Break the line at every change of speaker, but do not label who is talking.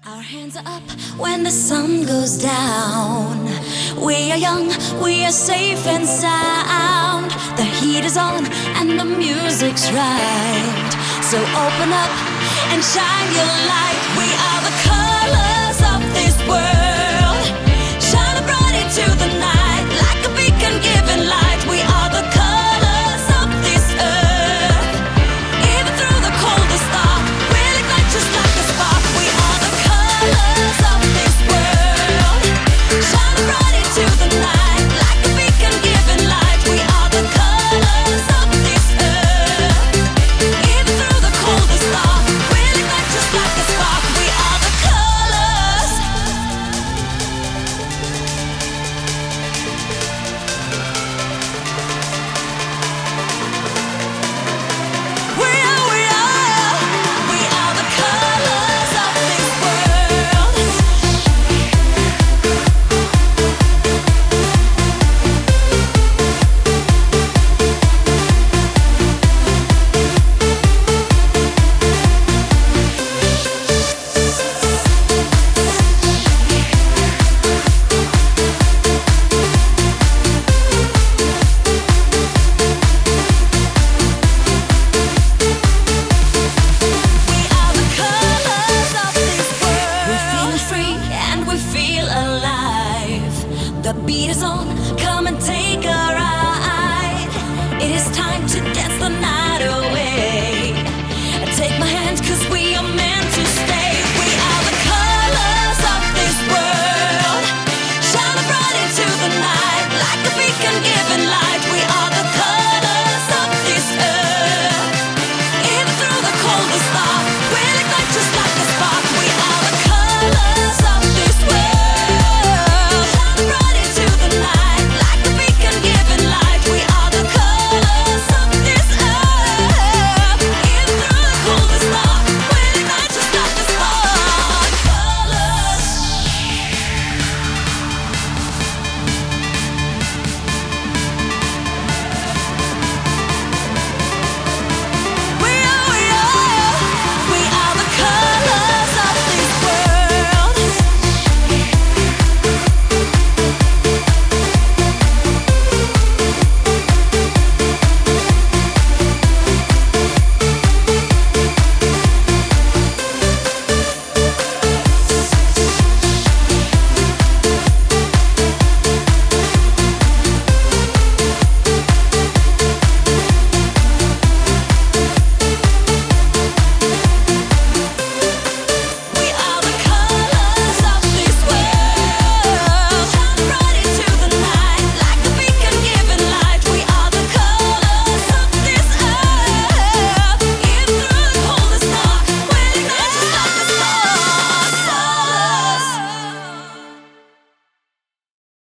Our hands are up when the sun goes down. We are young, we are safe and sound. The heat is on and the music's right. So open up and shine your light. We are the colors of this world, shining bright into the night like a beacon giving light. We are the colors of this earth. Even through the coldest dark, we'll ignite just like a spark. We are the colors of this world, shining bright into the night like a beacon giving light. We are the colors of this earth. Even through the coldest dark, we'll ignite just like a spark. We are the colors. We are the colors of this world. We are the colors of this world. We're feeling free and we feel alive. The beat is on